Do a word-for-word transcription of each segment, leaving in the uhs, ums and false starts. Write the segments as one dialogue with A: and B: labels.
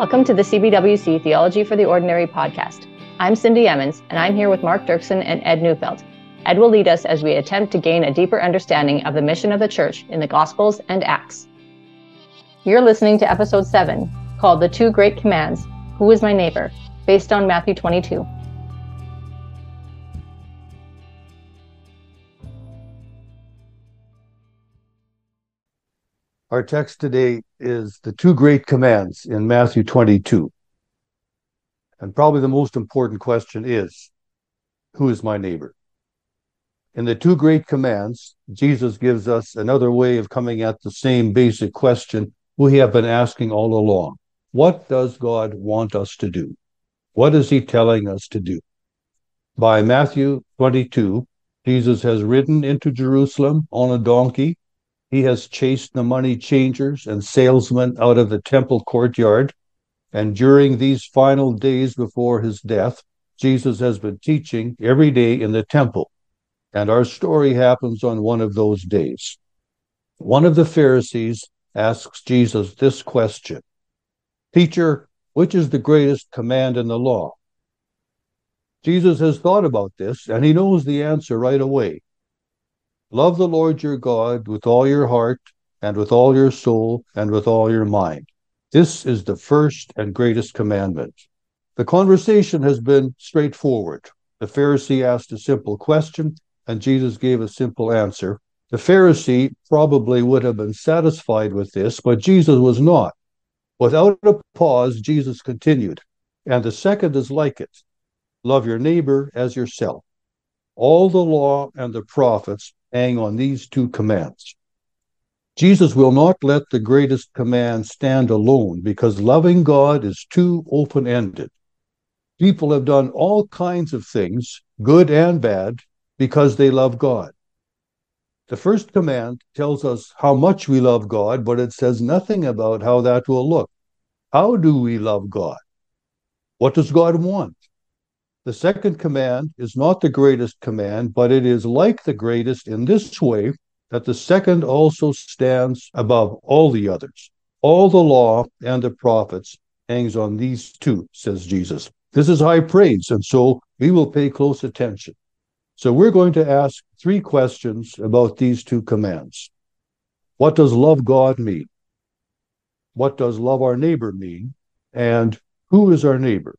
A: Welcome to the C B W C Theology for the Ordinary podcast. I'm Cindy Emmons, and I'm here with Mark Dirksen and Ed Neufeld. Ed will lead us as we attempt to gain a deeper understanding of the mission of the church in the Gospels and Acts. You're listening to episode seven, called The Two Great Commands, Who is My Neighbor?, based on Matthew twenty-two.
B: Our text today is the two great commands in Matthew twenty-two. And probably the most important question is, who is my neighbor? In the two great commands, Jesus gives us another way of coming at the same basic question we have been asking all along. What does God want us to do? What is he telling us to do? By Matthew twenty-two, Jesus has ridden into Jerusalem on a donkey. He has chased the money changers and salesmen out of the temple courtyard. And during these final days before his death, Jesus has been teaching every day in the temple. And our story happens on one of those days. One of the Pharisees asks Jesus this question: "Teacher, which is the greatest command in the law?" Jesus has thought about this, and he knows the answer right away. Love the Lord your God with all your heart and with all your soul and with all your mind. This is the first and greatest commandment. The conversation has been straightforward. The Pharisee asked a simple question, and Jesus gave a simple answer. The Pharisee probably would have been satisfied with this, but Jesus was not. Without a pause, Jesus continued, "And the second is like it. Love your neighbor as yourself. All the law and the prophets hang on these two commands." Jesus will not let the greatest command stand alone because loving God is too open-ended. People have done all kinds of things, good and bad, because they love God. The first command tells us how much we love God, but it says nothing about how that will look. How do we love God? What does God want? The second command is not the greatest command, but it is like the greatest in this way, that the second also stands above all the others. All the law and the prophets hangs on these two, says Jesus. This is high praise, and so we will pay close attention. So we're going to ask three questions about these two commands. What does love God mean? What does love our neighbor mean? And who is our neighbor?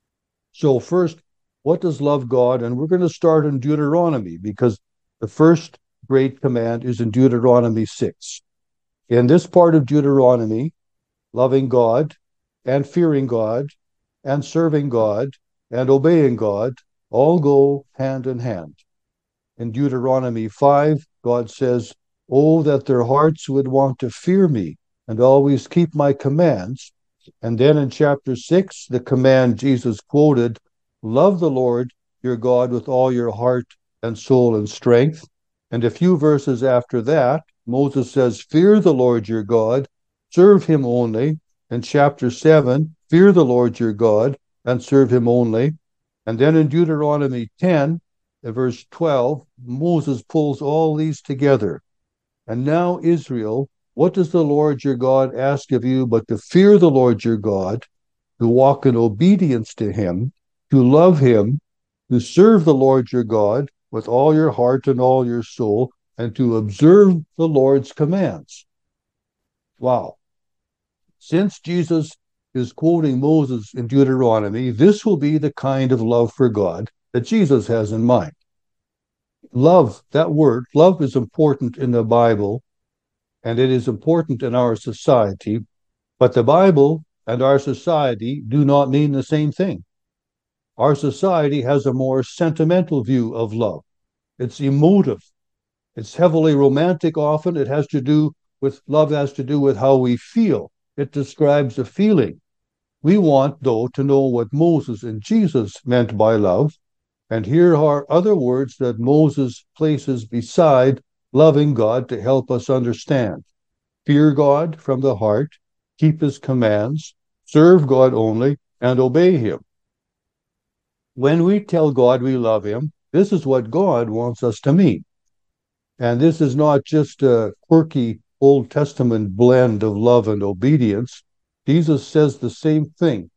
B: So first, what does love God? And we're going to start in Deuteronomy, because the first great command is in Deuteronomy six. In this part of Deuteronomy, loving God and fearing God and serving God and obeying God all go hand in hand. In Deuteronomy five, God says, "Oh, that their hearts would want to fear me and always keep my commands." And then in chapter six, the command Jesus quoted, "Love the Lord your God with all your heart and soul and strength." And a few verses after that, Moses says, "Fear the Lord your God, serve him only." In chapter seven, "Fear the Lord your God and serve him only." And then in Deuteronomy ten, verse twelve, Moses pulls all these together. "And now, Israel, what does the Lord your God ask of you but to fear the Lord your God, to walk in obedience to him, to love him, to serve the Lord your God with all your heart and all your soul, and to observe the Lord's commands." Wow. Since Jesus is quoting Moses in Deuteronomy, this will be the kind of love for God that Jesus has in mind. Love, that word, love is important in the Bible, and it is important in our society, but the Bible and our society do not mean the same thing. Our society has a more sentimental view of love. It's emotive. It's heavily romantic often. It has to do with, love has to do with how we feel. It describes a feeling. We want, though, to know what Moses and Jesus meant by love. And here are other words that Moses places beside loving God to help us understand. Fear God from the heart, keep his commands, serve God only, and obey him. When we tell God we love him, this is what God wants us to mean. And this is not just a quirky Old Testament blend of love and obedience. Jesus says the same thing.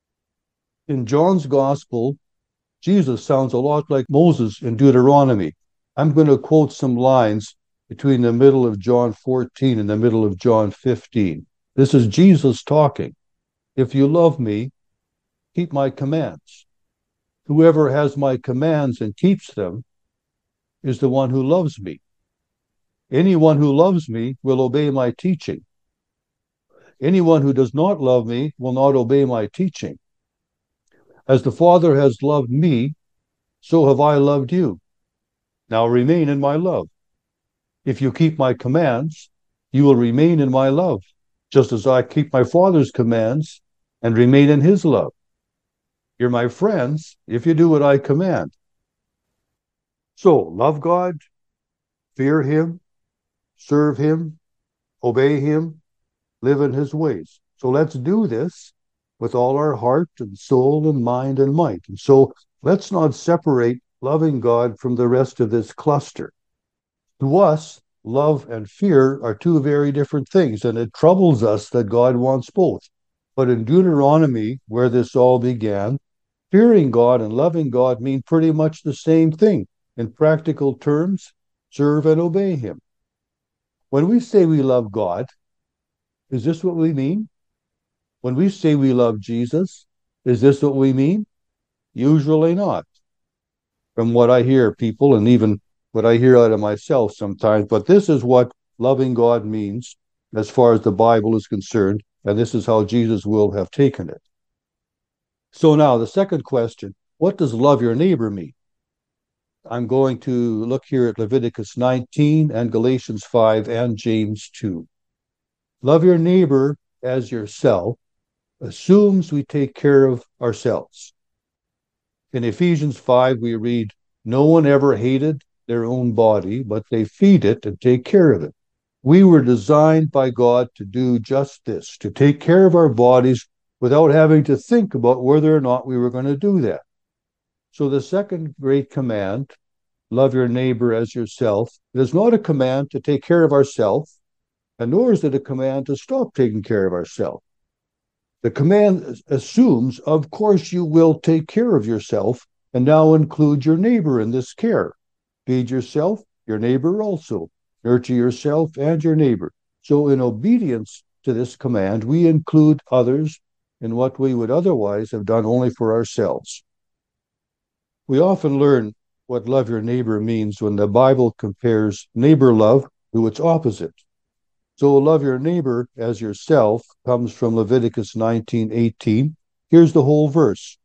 B: In John's Gospel, Jesus sounds a lot like Moses in Deuteronomy. I'm going to quote some lines between the middle of John fourteen and the middle of John fifteen. This is Jesus talking. If you love me, keep my commands. Whoever has my commands and keeps them is the one who loves me. Anyone who loves me will obey my teaching. Anyone who does not love me will not obey my teaching. As the Father has loved me, so have I loved you. Now remain in my love. If you keep my commands, you will remain in my love, just as I keep my Father's commands and remain in his love. You're my friends if you do what I command. So, love God, fear him, serve him, obey him, live in his ways. So let's do this with all our heart and soul and mind and might. And so let's not separate loving God from the rest of this cluster. To us, love and fear are two very different things, and it troubles us that God wants both. But in Deuteronomy, where this all began, fearing God and loving God mean pretty much the same thing. In practical terms, serve and obey him. When we say we love God, is this what we mean? When we say we love Jesus, is this what we mean? Usually not. From what I hear people, and even what I hear out of myself sometimes, but this is what loving God means as far as the Bible is concerned, and this is how Jesus will have taken it. So now the second question, what does love your neighbor mean? I'm going to look here at Leviticus nineteen and Galatians five and James two. Love your neighbor as yourself assumes we take care of ourselves. In Ephesians five, we read, no one ever hated their own body, but they feed it and take care of it. We were designed by God to do just this, to take care of our bodies without having to think about whether or not we were going to do that. So the second great command, love your neighbor as yourself, it is not a command to take care of ourselves, and nor is it a command to stop taking care of ourselves. The command assumes, of course, you will take care of yourself, and now include your neighbor in this care. Feed yourself, your neighbor also. Nurture yourself and your neighbor. So in obedience to this command, we include others in what we would otherwise have done only for ourselves. We often learn what love your neighbor means when the Bible compares neighbor love to its opposite. So love your neighbor as yourself comes from Leviticus nineteen eighteen. Here's the whole verse.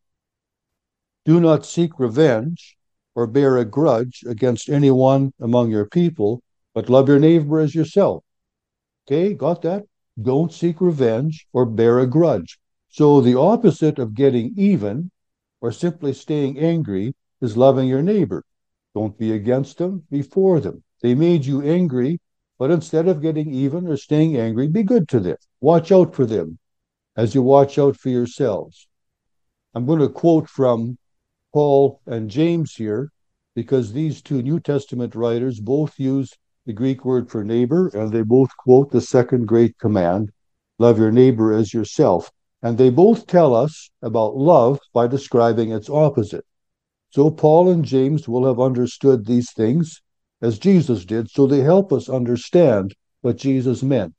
B: Do not seek revenge or bear a grudge against anyone among your people, but love your neighbor as yourself. Okay, got that? Don't seek revenge or bear a grudge. So the opposite of getting even or simply staying angry is loving your neighbor. Don't be against them, be for them. They made you angry, but instead of getting even or staying angry, be good to them. Watch out for them as you watch out for yourselves. I'm going to quote from Paul and James here, because these two New Testament writers both use the Greek word for neighbor, and they both quote the second great command, love your neighbor as yourself. And they both tell us about love by describing its opposite. So Paul and James will have understood these things as Jesus did, so they help us understand what Jesus meant.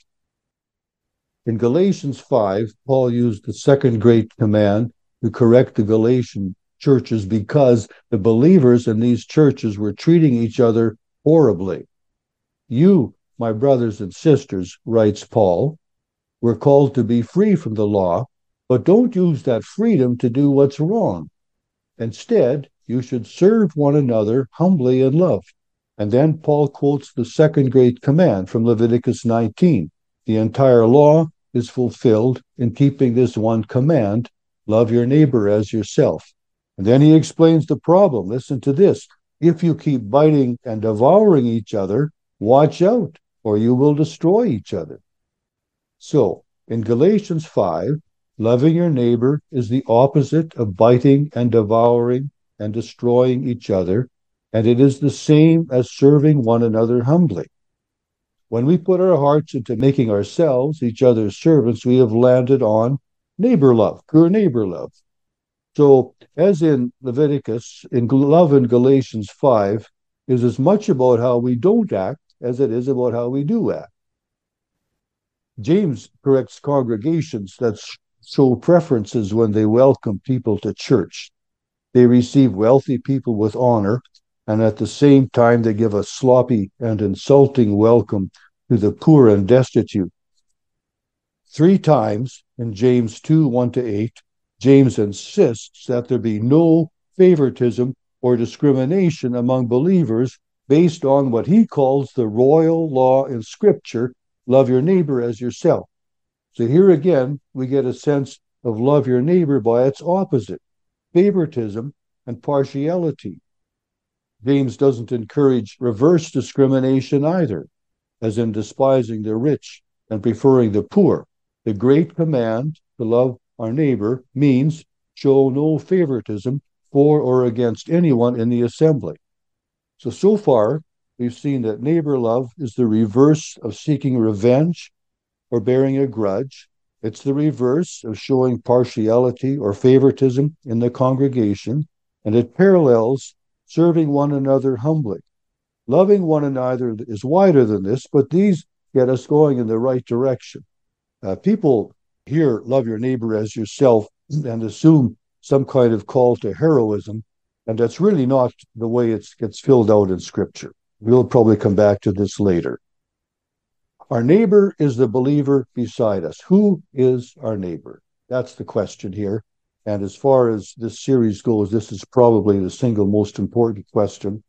B: In Galatians five, Paul used the second great command to correct the Galatian churches because the believers in these churches were treating each other horribly. You, my brothers and sisters, writes Paul, were called to be free from the law, but don't use that freedom to do what's wrong. Instead, you should serve one another humbly in love. And then Paul quotes the second great command from Leviticus nineteen. The entire law is fulfilled in keeping this one command, love your neighbor as yourself. And then he explains the problem. Listen to this. If you keep biting and devouring each other, watch out, or you will destroy each other. So, in Galatians five, loving your neighbor is the opposite of biting and devouring and destroying each other, and it is the same as serving one another humbly. When we put our hearts into making ourselves each other's servants, we have landed on neighbor love, pure neighbor love. So, as in Leviticus, in love in Galatians five is as much about how we don't act as it is about how we do act. James corrects congregations that show preferences when they welcome people to church. They receive wealthy people with honor, and at the same time they give a sloppy and insulting welcome to the poor and destitute. Three times in James two, one to eight, James insists that there be no favoritism or discrimination among believers based on what he calls the royal law in Scripture, love your neighbor as yourself. So here again, we get a sense of love your neighbor by its opposite, favoritism and partiality. James doesn't encourage reverse discrimination either, as in despising the rich and preferring the poor. The great command to love our neighbor means show no favoritism for or against anyone in the assembly. So, so far, we've seen that neighbor love is the reverse of seeking revenge or bearing a grudge. It's the reverse of showing partiality or favoritism in the congregation, and it parallels serving one another humbly. Loving one another is wider than this, but these get us going in the right direction. Uh, people hear love your neighbor as yourself and assume some kind of call to heroism, and that's really not the way it gets filled out in Scripture. We'll probably come back to this later. Our neighbor is the believer beside us. Who is our neighbor? That's the question here. And as far as this series goes, this is probably the single most important question.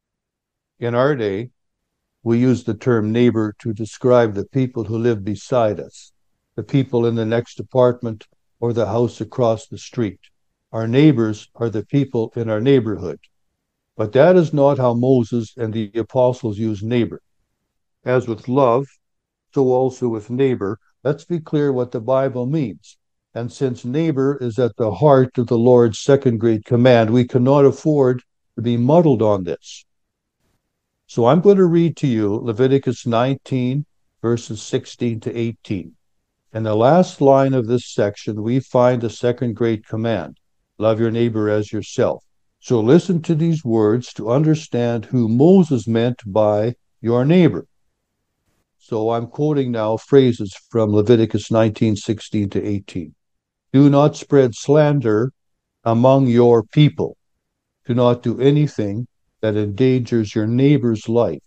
B: In our day, we use the term neighbor to describe the people who live beside us, the people in the next apartment or the house across the street. Our neighbors are the people in our neighborhood. But that is not how Moses and the apostles use neighbor. As with love, so also with neighbor, let's be clear what the Bible means. And since neighbor is at the heart of the Lord's second great command, we cannot afford to be muddled on this. So I'm going to read to you Leviticus nineteen, verses sixteen to eighteen. In the last line of this section, we find the second great command, love your neighbor as yourself. So listen to these words to understand who Moses meant by your neighbor. So I'm quoting now phrases from Leviticus nineteen, sixteen to eighteen. Do not spread slander among your people. Do not do anything that endangers your neighbor's life.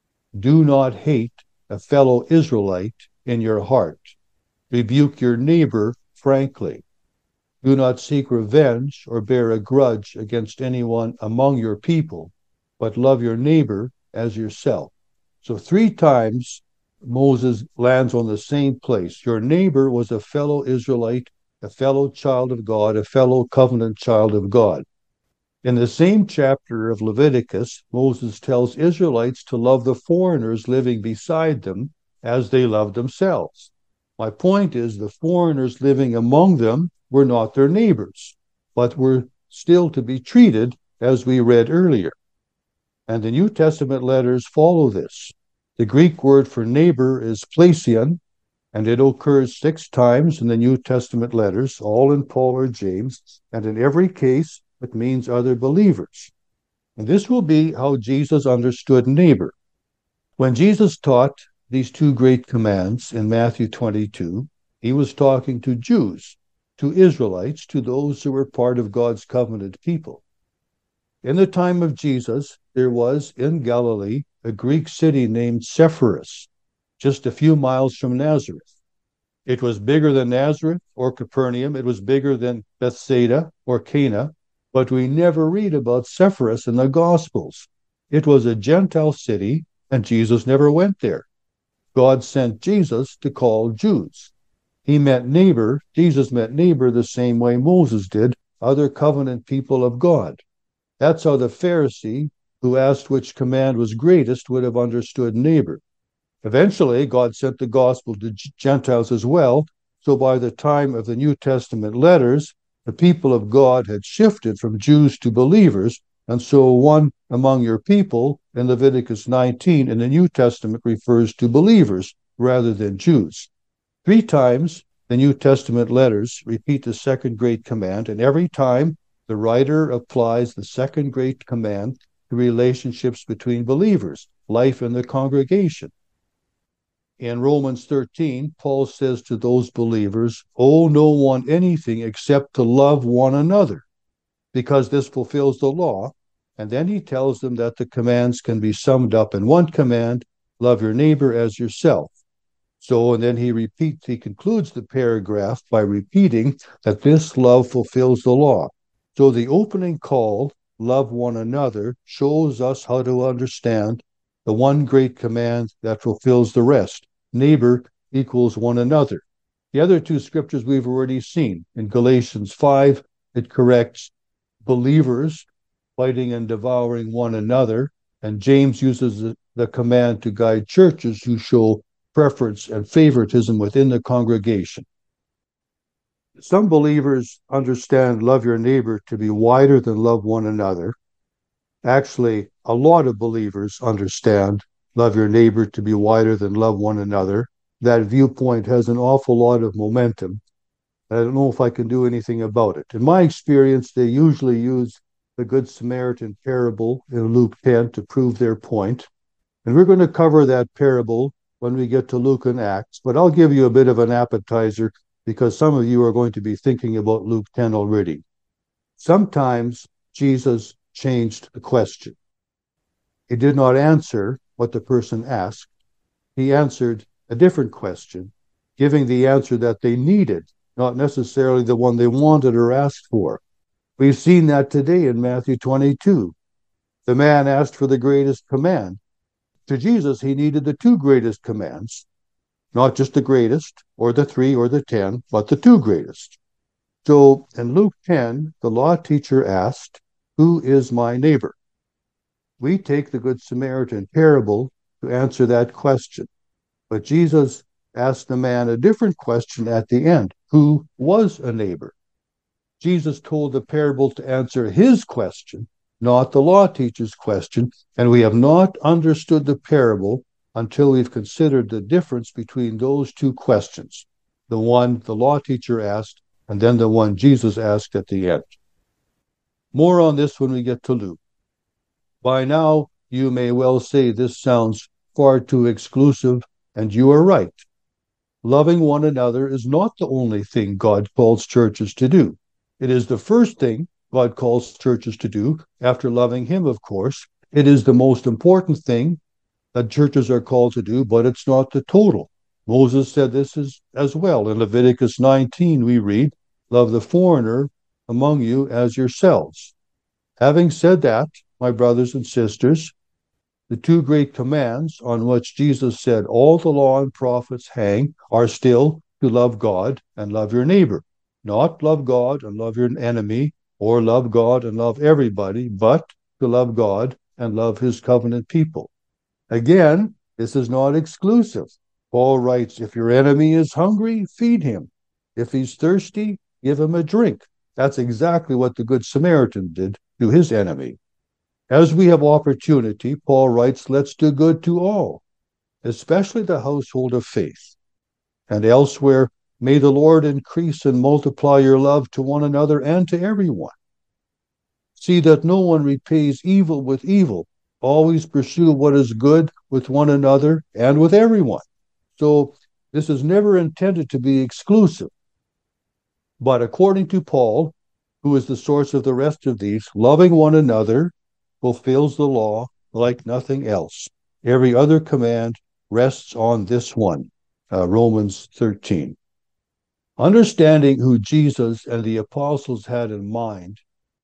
B: Do not hate a fellow Israelite in your heart. Rebuke your neighbor frankly. Do not seek revenge or bear a grudge against anyone among your people, but love your neighbor as yourself. So three times Moses lands on the same place. Your neighbor was a fellow Israelite, a fellow child of God, a fellow covenant child of God. In the same chapter of Leviticus, Moses tells Israelites to love the foreigners living beside them as they love themselves. My point is the foreigners living among them were not their neighbors, but were still to be treated as we read earlier. And the New Testament letters follow this. The Greek word for neighbor is plesion, and it occurs six times in the New Testament letters, all in Paul or James, and in every case, it means other believers. And this will be how Jesus understood neighbor. When Jesus taught these two great commands in Matthew twenty-two, he was talking to Jews, to Israelites, to those who were part of God's covenant people. In the time of Jesus, there was in Galilee a Greek city named Sepphoris, just a few miles from Nazareth. It was bigger than Nazareth or Capernaum. It was bigger than Bethsaida or Cana, but we never read about Sepphoris in the Gospels. It was a Gentile city, and Jesus never went there. God sent Jesus to call Jews. He meant neighbor, Jesus meant neighbor the same way Moses did, other covenant people of God. That's how the Pharisee, who asked which command was greatest, would have understood neighbor. Eventually, God sent the gospel to Gentiles as well, so by the time of the New Testament letters, the people of God had shifted from Jews to believers, And so one among your people in Leviticus nineteen in the New Testament refers to believers rather than Jews. Three times the New Testament letters repeat the second great command, and every time the writer applies the second great command to relationships between believers, life in the congregation. In Romans thirteen, Paul says to those believers, owe no one anything except to love one another, because this fulfills the law. And then he tells them that the commands can be summed up in one command, love your neighbor as yourself. So, and then he repeats, he concludes the paragraph by repeating that this love fulfills the law. So the opening call, love one another, shows us how to understand the one great command that fulfills the rest. Neighbor equals one another. The other two scriptures we've already seen. In Galatians five, it corrects believers fighting and devouring one another, and James uses the, the command to guide churches who show preference and favoritism within the congregation. Some believers understand love your neighbor to be wider than love one another. Actually, a lot of believers understand love your neighbor to be wider than love one another. That viewpoint has an awful lot of momentum. I don't know if I can do anything about it. In my experience, they usually use the Good Samaritan parable in Luke ten to prove their point. And we're going to cover that parable when we get to Luke and Acts, but I'll give you a bit of an appetizer because some of you are going to be thinking about Luke ten already. Sometimes Jesus changed the question. He did not answer what the person asked. He answered a different question, giving the answer that they needed, not necessarily the one they wanted or asked for. We've seen that today in Matthew twenty-two. The man asked for the greatest command. To Jesus, he needed the two greatest commands, not just the greatest, or the three, or the ten, but the two greatest. So in Luke ten, the law teacher asked, who is my neighbor? We take the Good Samaritan parable to answer that question. But Jesus asked the man a different question at the end. Who was a neighbor? Jesus told the parable to answer his question, not the law teacher's question, and we have not understood the parable until we've considered the difference between those two questions, the one the law teacher asked and then the one Jesus asked at the end. More on this when we get to Luke. By now, you may well say this sounds far too exclusive, and you are right. Loving one another is not the only thing God calls churches to do. It is the first thing God calls churches to do, after loving him, of course. It is the most important thing that churches are called to do, but it's not the total. Moses said this as, as well. In Leviticus nineteen, we read, love the foreigner among you as yourselves. Having said that, my brothers and sisters, the two great commands on which Jesus said all the law and prophets hang are still to love God and love your neighbor. Not love God and love your enemy, or love God and love everybody, but to love God and love his covenant people. Again, this is not exclusive. Paul writes, if your enemy is hungry, feed him. If he's thirsty, give him a drink. That's exactly what the Good Samaritan did to his enemy. As we have opportunity, Paul writes, let's do good to all, especially the household of faith. And elsewhere, may the Lord increase and multiply your love to one another and to everyone. See that no one repays evil with evil. Always pursue what is good with one another and with everyone. So this is never intended to be exclusive. But according to Paul, who is the source of the rest of these, loving one another fulfills the law like nothing else. Every other command rests on this one, uh, Romans thirteen. Understanding who Jesus and the apostles had in mind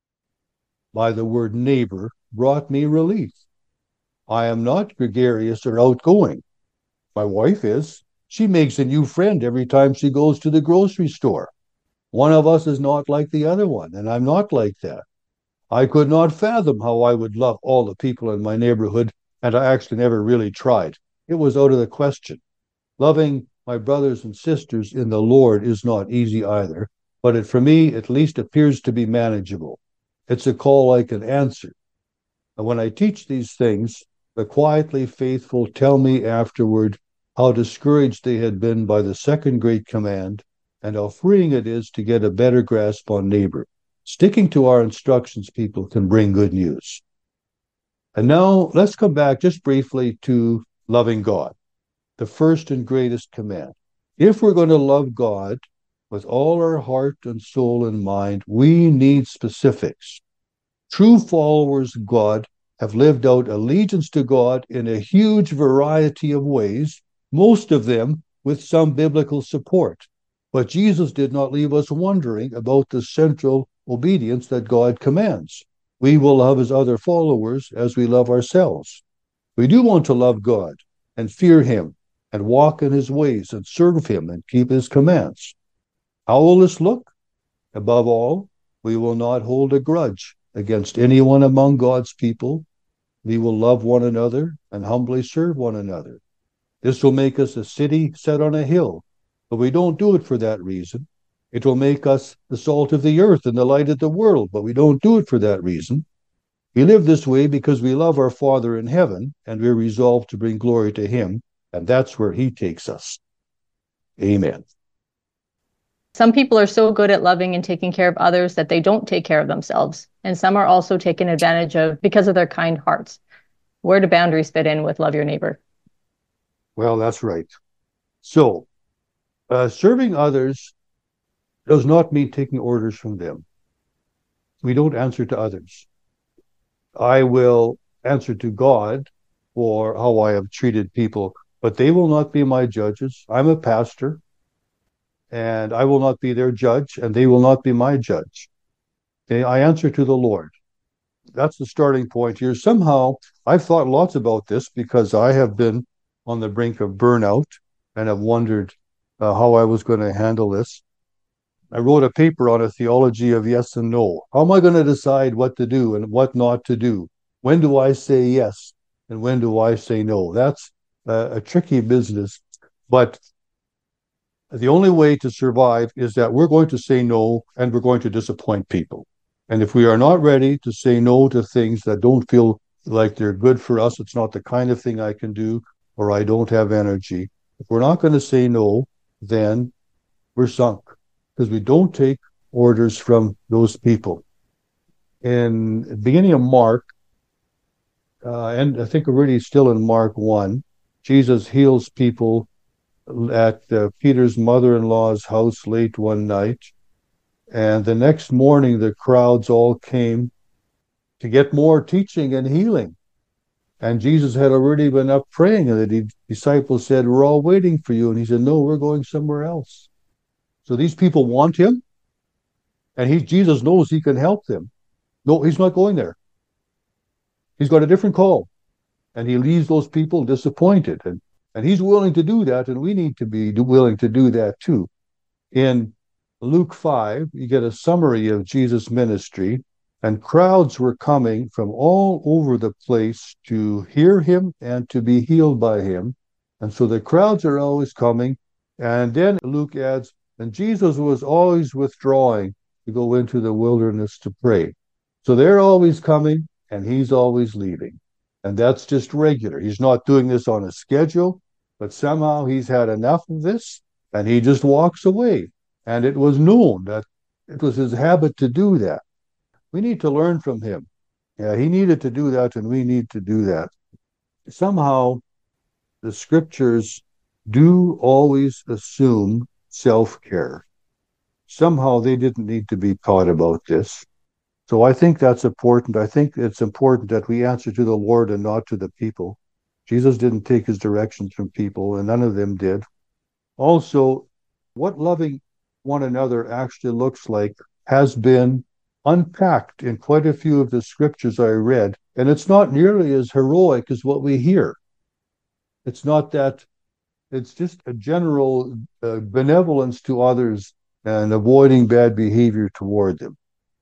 B: by the word neighbor brought me relief. I am not gregarious or outgoing. My wife is. She makes a new friend every time she goes to the grocery store. One of us is not like the other one, and I'm not like that. I could not fathom how I would love all the people in my neighborhood, and I actually never really tried. It was out of the question. Loving my brothers and sisters in the Lord is not easy either, but it, for me, at least appears to be manageable. It's a call I can answer. And when I teach these things, the quietly faithful tell me afterward how discouraged they had been by the second great command and how freeing it is to get a better grasp on neighbor. Sticking to our instructions, people, can bring good news. And now let's come back just briefly to loving God, the first and greatest command. If we're going to love God with all our heart and soul and mind, we need specifics. True followers of God have lived out allegiance to God in a huge variety of ways, most of them with some biblical support. But Jesus did not leave us wondering about the central obedience that God commands. We will love his other followers as we love ourselves. We do want to love God and fear him and walk in his ways and serve him and keep his commands. How will this look? Above all, we will not hold a grudge against anyone among God's people. We will love one another and humbly serve one another. This will make us a city set on a hill, but we don't do it for that reason. It will make us the salt of the earth and the light of the world, but we don't do it for that reason. We live this way because we love our Father in heaven, and we're resolved to bring glory to him, and that's where he takes us. Amen.
A: Some people are so good at loving and taking care of others that they don't take care of themselves, and some are also taken advantage of because of their kind hearts. Where do boundaries fit in with love your neighbor?
B: Well, that's right. So, uh, serving others does not mean taking orders from them. We don't answer to others. I will answer to God for how I have treated people, but they will not be my judges. I'm a pastor, and I will not be their judge, and they will not be my judge. Okay, I answer to the Lord. That's the starting point here. Somehow, I've thought lots about this because I have been on the brink of burnout and have wondered uh, how I was going to handle this. I wrote a paper on a theology of yes and no. How am I going to decide what to do and what not to do? When do I say yes and when do I say no? That's uh, a tricky business, but the only way to survive is that we're going to say no and we're going to disappoint people. And if we are not ready to say no to things that don't feel like they're good for us, it's not the kind of thing I can do, or I don't have energy. If we're not going to say no, then we're sunk because we don't take orders from those people. In the beginning of Mark, uh, and I think already still in Mark one, Jesus heals people at uh, Peter's mother-in-law's house late one night. And the next morning, the crowds all came to get more teaching and healing. And Jesus had already been up praying, and the disciples said, "We're all waiting for you." And he said, "No, we're going somewhere else." So these people want him, and he, Jesus knows he can help them. No, he's not going there. He's got a different call, and he leaves those people disappointed. And And he's willing to do that, and we need to be willing to do that too. In Luke five, you get a summary of Jesus' ministry, and crowds were coming from all over the place to hear him and to be healed by him. And so the crowds are always coming. And then Luke adds, and Jesus was always withdrawing to go into the wilderness to pray. So they're always coming, and he's always leaving. And that's just regular. He's not doing this on a schedule, but somehow he's had enough of this, and he just walks away. And it was known that it was his habit to do that. We need to learn from him. Yeah, he needed to do that, and we need to do that. Somehow, the scriptures do always assume self-care. Somehow they didn't need to be taught about this. So I think that's important. I think it's important that we answer to the Lord and not to the people. Jesus didn't take his directions from people, and none of them did. Also, what loving one another actually looks like has been unpacked in quite a few of the scriptures I read, and it's not nearly as heroic as what we hear. It's not that, it's just a general uh, benevolence to others and avoiding bad behavior toward them.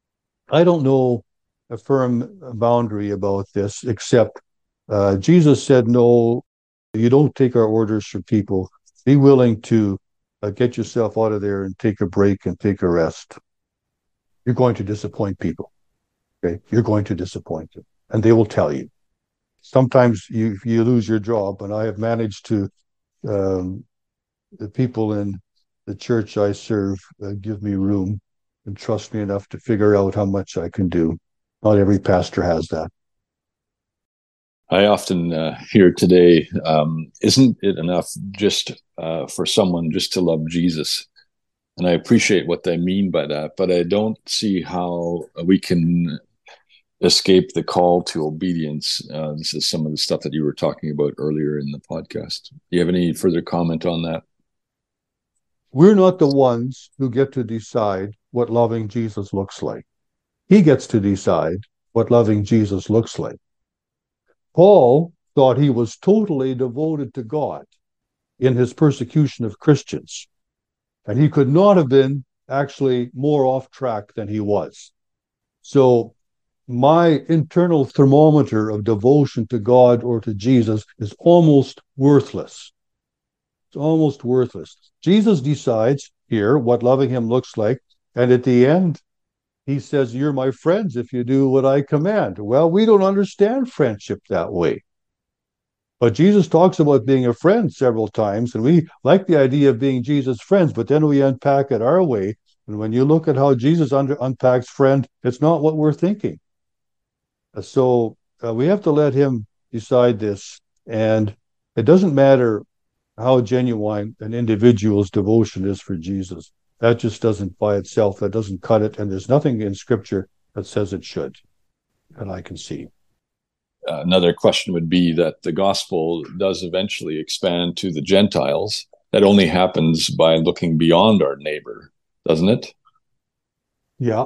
B: I don't know a firm boundary about this, except uh, Jesus said, no, you don't take our orders from people. Be willing to uh, get yourself out of there and take a break and take a rest. You're going to disappoint people. Okay, you're going to disappoint them. and they will tell you. Sometimes you you lose your job, and I have managed to, um, the people in the church I serve uh, give me room and trust me enough to figure out how much I can do. Not every pastor has that.
C: I often uh, hear today, um, isn't it enough just uh, for someone just to love Jesus? And I appreciate what they mean by that, but I don't see how we can escape the call to obedience. Uh, this is some of the stuff that you were talking about earlier in the podcast. Do you have any further comment on that?
B: We're not the ones who get to decide what loving Jesus looks like. He gets to decide what loving Jesus looks like. Paul thought he was totally devoted to God in his persecution of Christians, and he could not have been actually more off track than he was. So my internal thermometer of devotion to God or to Jesus is almost worthless. It's almost worthless. Jesus decides here what loving him looks like, and at the end, he says, "You're my friends if you do what I command." Well, we don't understand friendship that way. But Jesus talks about being a friend several times, and we like the idea of being Jesus' friends, but then we unpack it our way. And when you look at how Jesus under, unpacks friend, it's not what we're thinking. So uh, we have to let him decide this. And it doesn't matter how genuine an individual's devotion is for Jesus. That just doesn't by itself, that doesn't cut it. And there's nothing in Scripture that says it should, that I can see.
C: Uh, another question would be that the gospel does eventually expand to the Gentiles. That only happens by looking beyond our neighbor, doesn't it?
B: Yeah.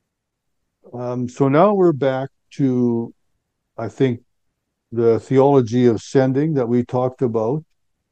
B: Um, so now we're back to, I think, the theology of sending that we talked about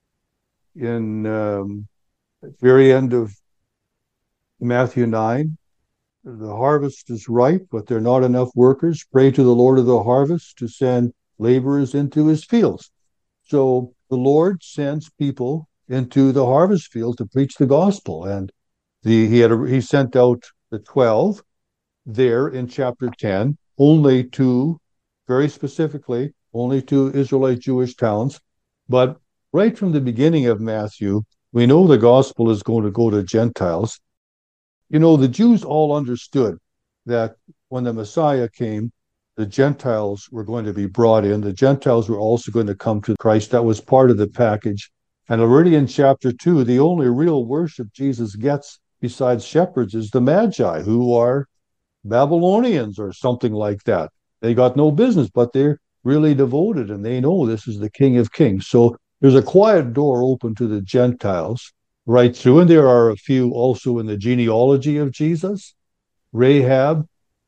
B: in um, the very end of Matthew nine. The harvest is ripe, but there are not enough workers. Pray to the Lord of the harvest to send laborers into his fields. So the Lord sends people into the harvest field to preach the gospel. And the, he had a, he sent out the twelve there in chapter ten, only to, very specifically, only to Israelite Jewish towns. But right from the beginning of Matthew, we know the gospel is going to go to Gentiles. You know, the Jews all understood that when the Messiah came, the Gentiles were going to be brought in. The Gentiles were also going to come to Christ. That was part of the package. And already in chapter two, the only real worship Jesus gets besides shepherds is the Magi, who are Babylonians or something like that. They got no business, but they're really devoted and they know this is the King of Kings. So there's a quiet door open to the Gentiles right through. And there are a few also in the genealogy of Jesus, Rahab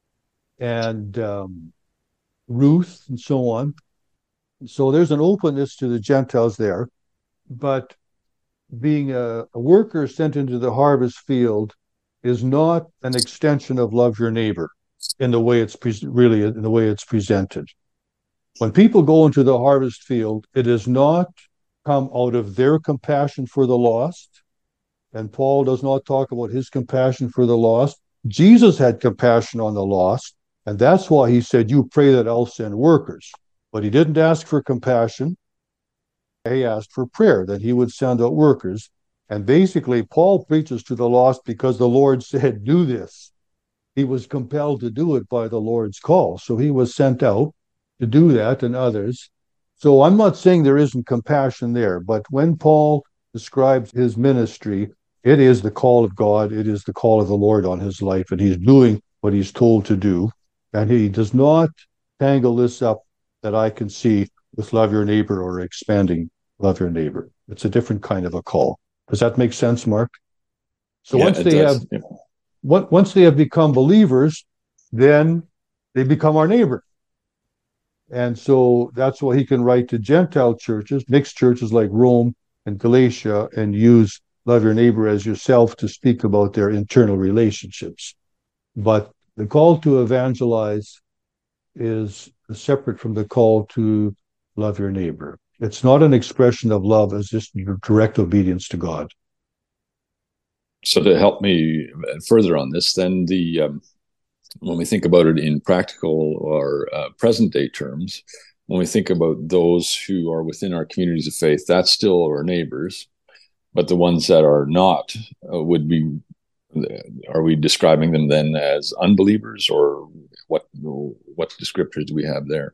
B: and um, Ruth and so on. So there's an openness to the Gentiles there. But being a, a worker sent into the harvest field is not an extension of love your neighbor in the way it's pre- really in the way it's presented. When people go into the harvest field, it does not come out of their compassion for the lost. And Paul does not talk about his compassion for the lost. Jesus had compassion on the lost, and that's why he said, "You pray that I'll send workers." But he didn't ask for compassion. He asked for prayer, that he would send out workers. And basically, Paul preaches to the lost because the Lord said, "Do this." He was compelled to do it by the Lord's call. So he was sent out to do that, and others. So I'm not saying there isn't compassion there, but when Paul describes his ministry, it is the call of God. It is the call of the Lord on his life, and he's doing what he's told to do. And he does not tangle this up that I can see with love your neighbor or expanding love your neighbor. It's a different kind of a call. Does that make sense, Mark? So
C: yeah,
B: once they
C: does.
B: have,
C: yeah.
B: once they have become believers, then they become our neighbor. And so that's why he can write to Gentile churches, mixed churches like Rome and Galatia, and use love your neighbor as yourself to speak about their internal relationships. But the call to evangelize is separate from the call to love your neighbor. It's not an expression of love as just direct obedience to God.
C: So to help me further on this, then the um, when we think about it in practical or uh, present day terms, when we think about those who are within our communities of faith, that's still our neighbors. But the ones that are not uh, would be, are we describing them then as unbelievers, or what, what descriptors do we have there?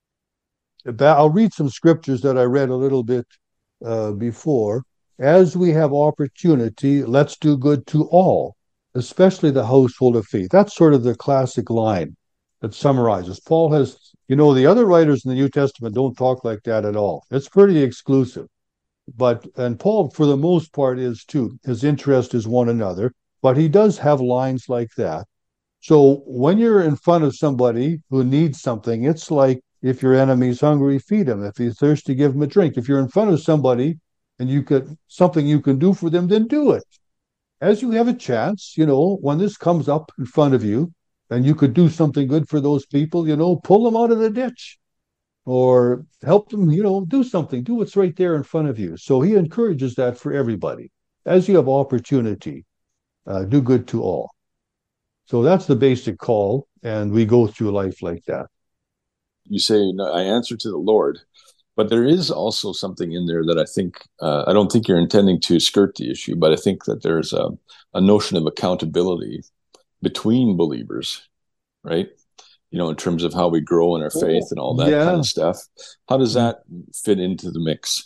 B: I'll read some scriptures that I read a little bit uh, before. As we have opportunity, let's do good to all, especially the household of faith. That's sort of the classic line that summarizes. Paul has, you know, the other writers in the New Testament don't talk like that at all. It's pretty exclusive. But, and Paul, for the most part, is too. His interest is one another, but he does have lines like that. So when you're in front of somebody who needs something, it's like, if your enemy's hungry, feed him. If he's thirsty, give him a drink. If you're in front of somebody and you could, something you can do for them, then do it. As you have a chance, you know, when this comes up in front of you and you could do something good for those people, you know, pull them out of the ditch or help them, you know, do something, do what's right there in front of you. So he encourages that for everybody. As you have opportunity, uh, do good to all. So that's the basic call, and we go through life like that.
C: You say, no, I answer to the Lord, but there is also something in there that I think, uh, I don't think you're intending to skirt the issue, but I think that there's a, a notion of accountability between believers, right? You know, in terms of how we grow in our faith and all that
B: yeah.
C: kind of stuff. How does that fit into the mix?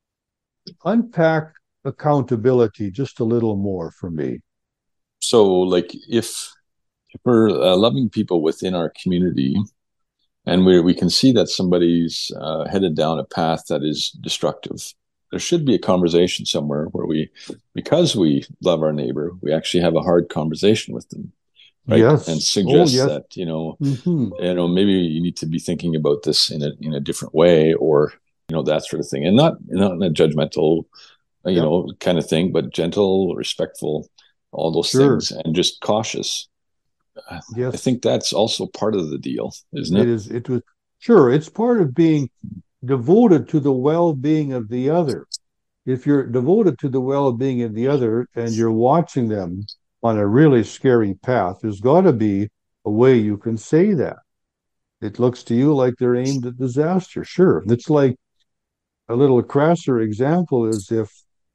B: Unpack accountability just a little more for me.
C: So, like, if, if we're uh, loving people within our community, and we we can see that somebody's uh, headed down a path that is destructive, there should be a conversation somewhere where we, because we love our neighbor, we actually have a hard conversation with them, right?
B: Yes.
C: And suggest
B: oh, yes.
C: that, you know,
B: mm-hmm.
C: you know, maybe you need to be thinking about this in a in a different way, or, you know, that sort of thing, and not not in a judgmental, you yep. know, kind of thing, but gentle, respectful, all those sure. things, and just cautious. Yes. I think that's also part of the deal, isn't it?
B: It is. It was sure. It's part of being devoted to the well-being of the other. If you're devoted to the well-being of the other and you're watching them on a really scary path, there's got to be a way you can say that. It looks to you like they're aimed at disaster. Sure. It's like a little crasser example is if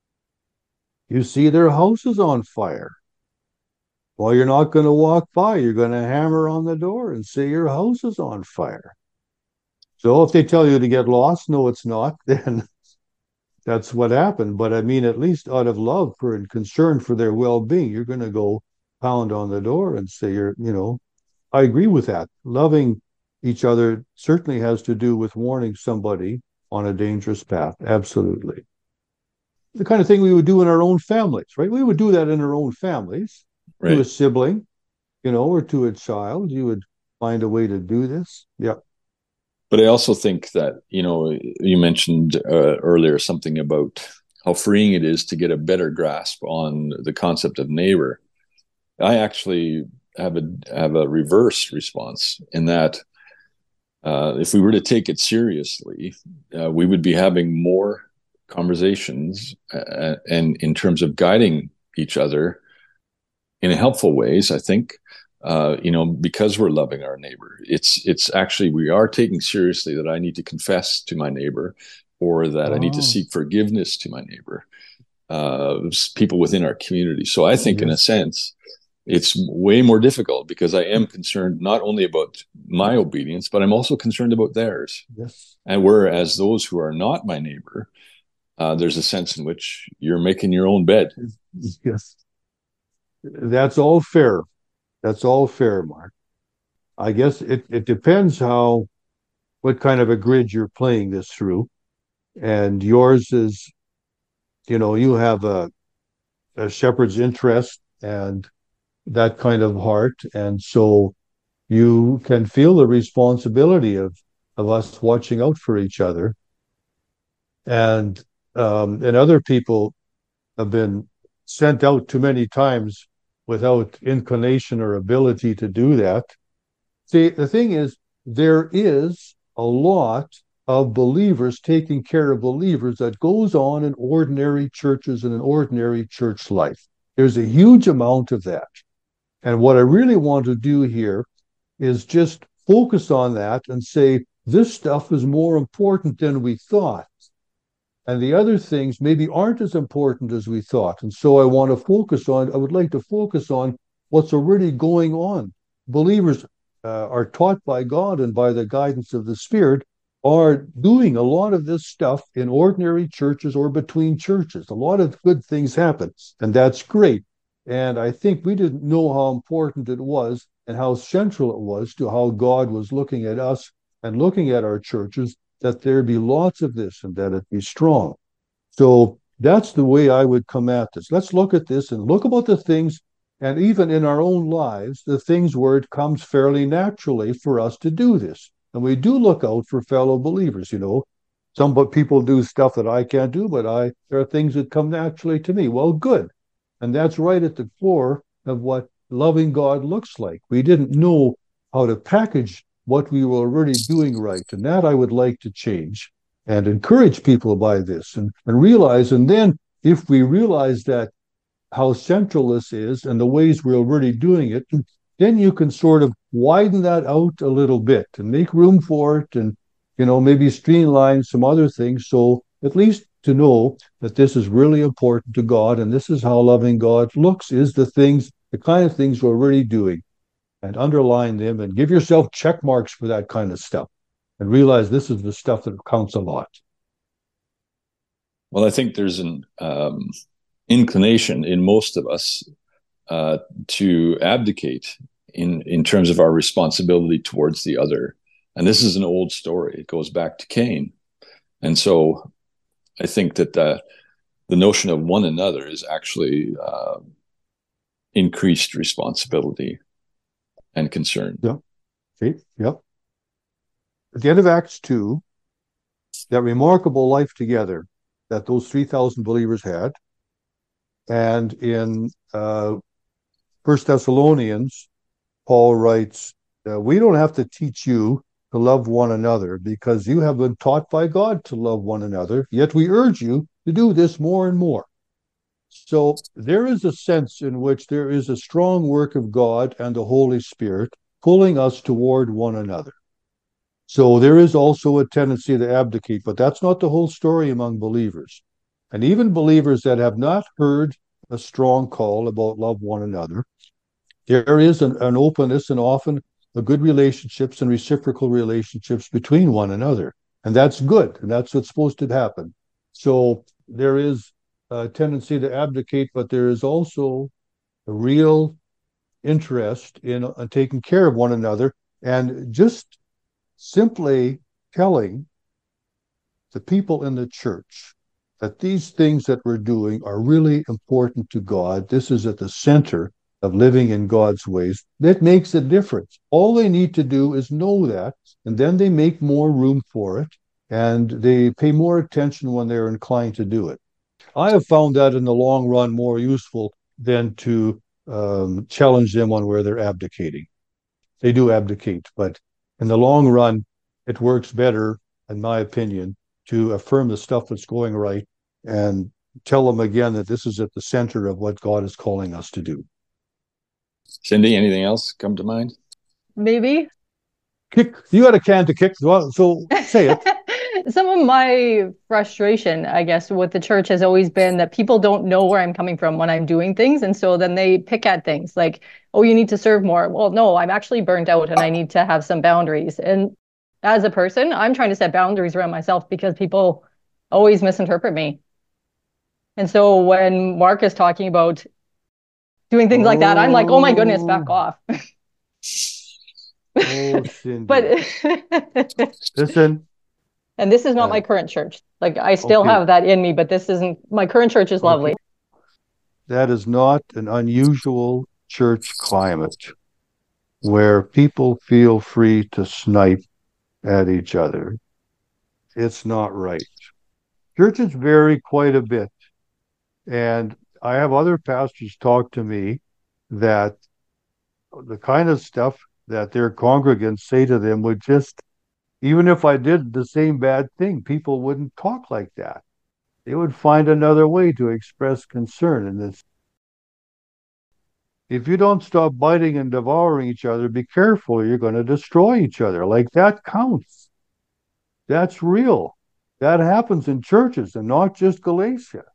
B: you see their house is on fire. Well, you're not going to walk by. You're going to hammer on the door and say your house is on fire. So if they tell you to get lost, no, it's not, then that's what happened. But I mean, at least out of love for and concern for their well-being, you're going to go pound on the door and say, you're, you know, I agree with that. Loving each other certainly has to do with warning somebody on a dangerous path. Absolutely. The kind of thing we would do in our own families, right? We would do that in our own families. Right. To a sibling, you know, or to a child, you would find a way to do this. Yeah.
C: But I also think that, you know, you mentioned uh, earlier something about how freeing it is to get a better grasp on the concept of neighbor. I actually have a have a reverse response in that uh, if we were to take it seriously, uh, we would be having more conversations uh, and in terms of guiding each other in helpful ways, I think, uh, you know, because we're loving our neighbor. It's it's actually, we are taking seriously that I need to confess to my neighbor, or that oh. I need to seek forgiveness to my neighbor, uh, people within our community. So I think yes. in a sense, it's way more difficult because I am concerned not only about my obedience, but I'm also concerned about theirs.
B: Yes.
C: And whereas those who are not my neighbor, uh, there's a sense in which you're making your own bed.
B: Yes. That's all fair. That's all fair, Mark. I guess it, it depends how, what kind of a grid you're playing this through. And yours is, you know, you have a, a shepherd's interest and that kind of heart. And so you can feel the responsibility of, of us watching out for each other. And, um, and other people have been sent out too many times without inclination or ability to do that. See, the thing is, there is a lot of believers taking care of believers that goes on in ordinary churches and in ordinary church life. There's a huge amount of that. And what I really want to do here is just focus on that and say, this stuff is more important than we thought. And the other things maybe aren't as important as we thought. And so I want to focus on, I would like to focus on what's already going on. Believers uh, are taught by God and by the guidance of the Spirit are doing a lot of this stuff in ordinary churches or between churches. A lot of good things happen, and that's great. And I think we didn't know how important it was and how central it was to how God was looking at us and looking at our churches, that there be lots of this and that it be strong. So that's the way I would come at this. Let's look at this and look about the things, and even in our own lives, the things where it comes fairly naturally for us to do this. And we do look out for fellow believers, you know. Some people do stuff that I can't do, but I there are things that come naturally to me. Well, good. And that's right at the core of what loving God looks like. We didn't know how to package what we were already doing right. And that I would like to change and encourage people by this and, and realize. And then if we realize that how central this is and the ways we're already doing it, then you can sort of widen that out a little bit and make room for it and, you know, maybe streamline some other things. So at least to know that this is really important to God, and this is how loving God looks, is the things, the kind of things we're already doing, and underline them and give yourself check marks for that kind of stuff and realize this is the stuff that counts a lot.
C: Well, I think there's an um, inclination in most of us uh, to abdicate in, in terms of our responsibility towards the other. And this is an old story. It goes back to Cain. And so I think that the, the notion of one another is actually uh, increased responsibility and concern.
B: Yep. Okay. Yep. At the end of Acts two, that remarkable life together that those three thousand believers had, and in uh, First Thessalonians, Paul writes, uh, we don't have to teach you to love one another because you have been taught by God to love one another, yet we urge you to do this more and more. So there is a sense in which there is a strong work of God and the Holy Spirit pulling us toward one another. So there is also a tendency to abdicate, but that's not the whole story among believers. And even believers that have not heard a strong call about love one another, there is an, an openness and often a good relationships and reciprocal relationships between one another. And that's good. And that's what's supposed to happen. So there is a tendency to abdicate, but there is also a real interest in uh, taking care of one another and just simply telling the people in the church that these things that we're doing are really important to God. This is at the center of living in God's ways. That makes a difference. All they need to do is know that, and then they make more room for it, and they pay more attention when they're inclined to do it. I have found that in the long run more useful than to um, challenge them on where they're abdicating. They do abdicate, but in the long run, it works better, in my opinion, to affirm the stuff that's going right and tell them again that this is at the center of what God is calling us to do.
C: Cindy, anything else come to mind?
A: Maybe.
B: Kick. You got a can to kick, so say it.
A: Some of my frustration, I guess, with the church has always been that people don't know where I'm coming from when I'm doing things. And so then they pick at things like, oh, you need to serve more. Well, no, I'm actually burnt out and I need to have some boundaries. And as a person, I'm trying to set boundaries around myself because people always misinterpret me. And so when Mark is talking about doing things oh. like that, I'm like, oh my goodness, back off.
B: Oh, Cindy.
A: But
B: listen.
A: And this is not uh, my current church. Like I still okay. have that in me, but this isn't, my current church is lovely.
B: Okay. That is not an unusual church climate where people feel free to snipe at each other. It's not right. Churches vary quite a bit. And I have other pastors talk to me that the kind of stuff that their congregants say to them would just, even if I did the same bad thing, people wouldn't talk like that. They would find another way to express concern. And this, If you don't stop biting and devouring each other, be careful, you're going to destroy each other. Like, that counts. That's real. That happens in churches and not just Galatia.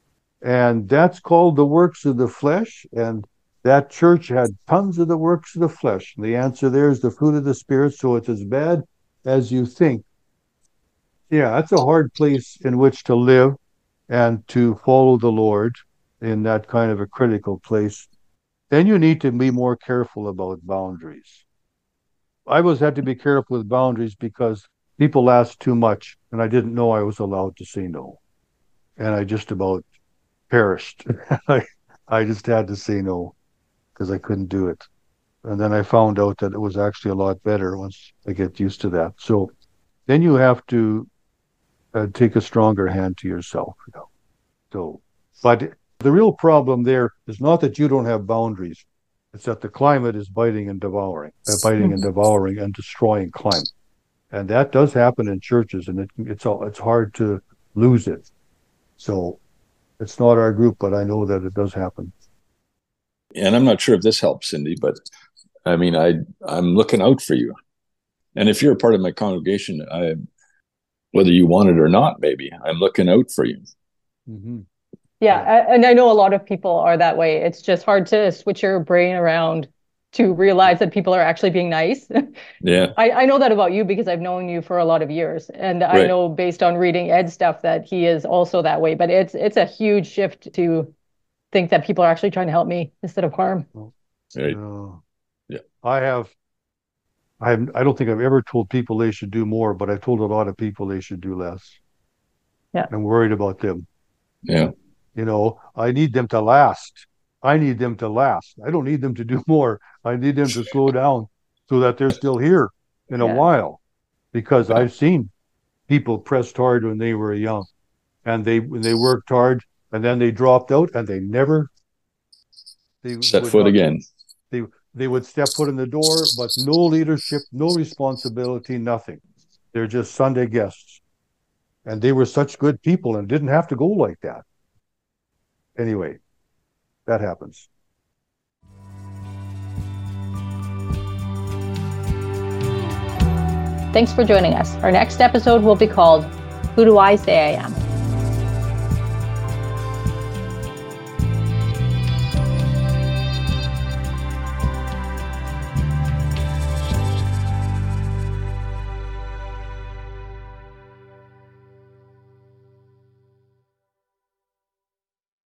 B: And that's called the works of the flesh. And that church had tons of the works of the flesh. And the answer there is the fruit of the Spirit. So it's as bad as you think. Yeah, that's a hard place in which to live and to follow the Lord in that kind of a critical place. Then you need to be more careful about boundaries. I always had to be careful with boundaries because people asked too much, and I didn't know I was allowed to say no. And I just about perished. I, I just had to say no because I couldn't do it. And then I found out that it was actually a lot better once I get used to that. So then you have to uh, take a stronger hand to yourself. You know? So, but the real problem there is not that you don't have boundaries. It's that the climate is biting and devouring, uh, biting and devouring and destroying climate. And that does happen in churches, and it, it's all, it's hard to lose it. So it's not our group, but I know that it does happen.
C: And I'm not sure if this helps, Cindy, but I mean, I, I'm looking out for you. And if you're a part of my congregation, I, whether you want it or not, maybe, I'm looking out for you.
A: Mm-hmm. Yeah, and I know a lot of people are that way. It's just hard to switch your brain around to realize that people are actually being nice.
C: Yeah.
A: I, I know that about you because I've known you for a lot of years. And
C: right.
A: I know based on reading Ed's stuff that he is also that way. But it's it's a huge shift to think that people are actually trying to help me instead of harm.
C: Right.
B: Uh,
C: yeah.
B: I have, I have, I don't think I've ever told people they should do more, but I've told a lot of people they should do less.
A: Yeah.
B: I'm worried about them.
C: Yeah.
B: You know, I need them to last. I need them to last. I don't need them to do more. I need them to slow down so that they're still here in a
A: yeah.
B: while. Because
C: yeah.
B: I've seen people pressed hard when they were young, and they when they worked hard, and then they dropped out, and they never
C: they set foot not, again.
B: They they would step foot in the door, but no leadership, no responsibility, nothing. They're just Sunday guests, and they were such good people, and didn't have to go like that. Anyway, that happens.
A: Thanks for joining us. Our next episode will be called Who Do I Say I Am?